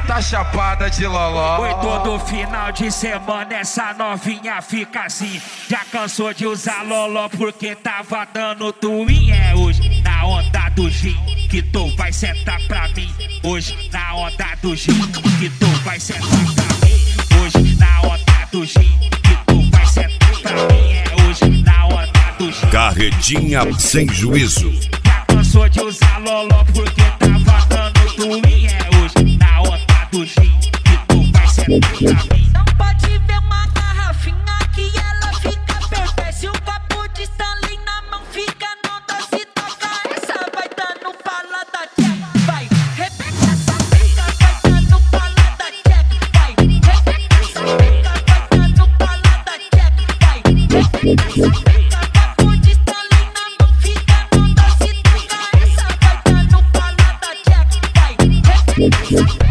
tá chapada de loló. Oi, todo final de semana essa novinha fica assim. Já cansou de usar loló porque tava dando twin. É hoje na onda do gin que tu vai sentar pra mim. Hoje na onda do gin que tu vai sentar pra mim. Hoje na onda do gin que tu vai sentar pra mim. É hoje na onda do gin. Carretinha sem juízo. Já cansou de usar loló porque tava dando twin. É hoje na onda do gin que tu vai sentar pra mim. Não pode ver uma garrafinha que ela fica perfeita. Se o copo de Stanley na mão fica não dá se tocar. Essa vai dando bala da Jack. Vai, repete essa pica, vai dando bala da Jack. Vai, repete essa pica, vai dando bala da Jack. Vai, repete essa pica, copo de Stanley na mão fica não dá se tocar. Essa vai dando bala da Jack. Vai, repete essa pica.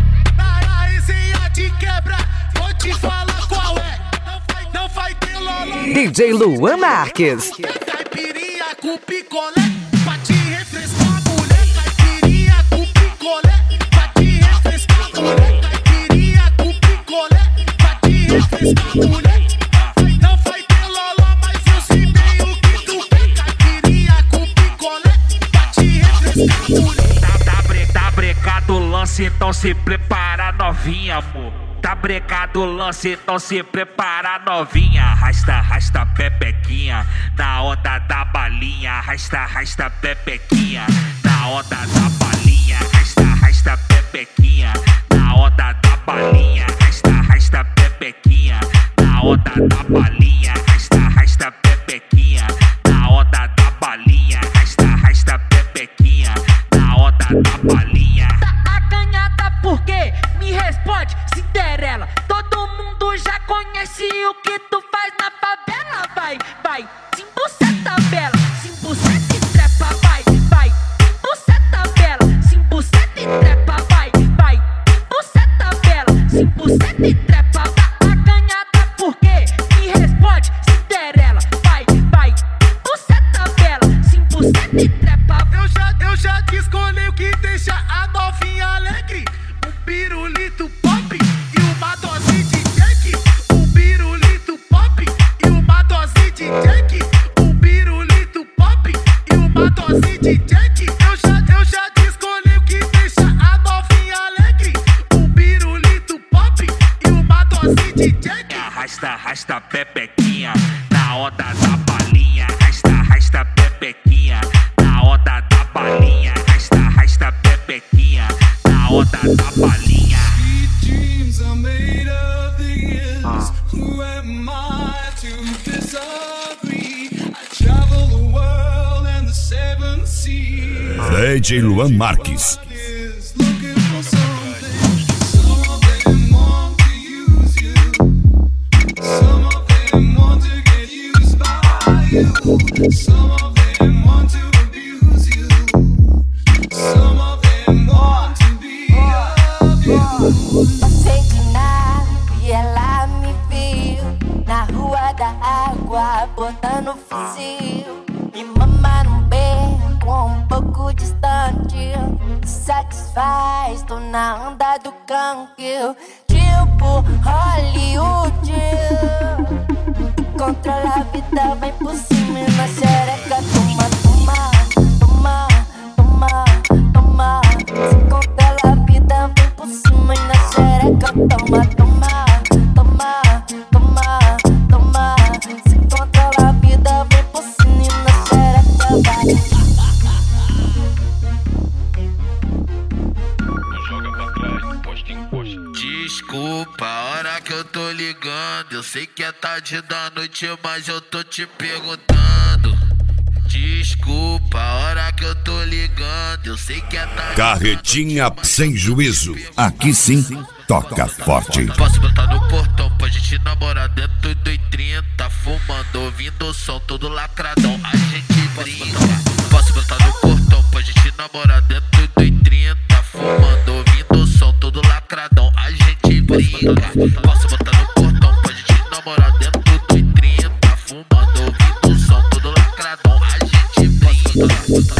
DJ Luan Marques. Caipirinha com picolé, pra te refrescar, mulher. Caipirinha com picolé, pra te refrescar, mulher. Caipirinha com picolé, pra te refrescar, mulher. Não vai ter loló, mas eu sei bem o que tu quer. Caipirinha com picolé, pra te refrescar, mulher. Tá brecado o lance, então se prepara novinha, amor. Tá brecado o lance, então se prepara novinha. Arrasta, pepequinha, na onda da balinha. Arrasta, pepequinha, na onda da balinha. Arrasta, pepequinha, na onda da balinha. Arrasta, pepequinha, na onda da balinha. Arrasta, pepequinha, na onda da balinha. Arrasta, pepequinha, na onda da balinha. Tá acanhada por quê? Me responde, Cinderela. Todo mundo já conhece o que tu faz na favela. Vai, simbuceta bela, simbuceta e trepa, vai, simbuceta bela, simbuceta e trepa, vai, simbuceta bela, simbuceta e trepa. Tá acanhada por quê? Me responde, Cinderela. Vai, simbuceta bela, simbuceta e trepa. Eu já te escolhi o que deixa a novinha alegre. Um pirulito pop e uma dose de Jack. Um pirulito pop e uma dose de Jack. Um pirulito pop e uma dose de Jack. Eu já te escolhi o que deixa a novinha alegre. Um pirulito pop e uma dose de Jack. Arrasta, pepequinha, na onda da balinha. Arrasta, pepequinha, na onda da balinha. Arrasta, pepequinha, na onda da balinha. Dreams are made of these. Who am I to disagree? I travel the world and the seven seas. DJ Luan Marques. Is looking for something. Some of them want to use you. Some of them want to get used by you. Some of them want to abuse you. Some of them want to be of you. Passei de nave e ela me viu na rua da água, botando fuzil. Me mama num beco um pouco distante. Satisfaz, tô na onda do canque. Tipo Hollywood. Controla a vida, vem por cima e na xereca. Toma, toma, toma, toma, toma. Se controla a vida, vem por cima e na xereca. Toma, toma, toma, toma, toma. Se controla a vida, vem por cima e na xereca. Vai. Desculpa a hora que eu tô ligando. Eu sei que é tarde da noite, mas eu tô te perguntando. Desculpa a hora que eu tô ligando. Eu sei que é tarde. Carretinha sem juízo. Aqui sim, toca forte. Posso botar no portão pra gente namorar dentro do 30, fumando, ouvindo o som todo lacradão. A gente brinca. Posso botar no portão pra gente namorar dentro do 30, fumando, ouvindo o som todo lacradão. A gente brinca. Posso botar no portão pra gente namorar dentro do 30, fumando, ouvindo o som todo lacradão. A gente brinca.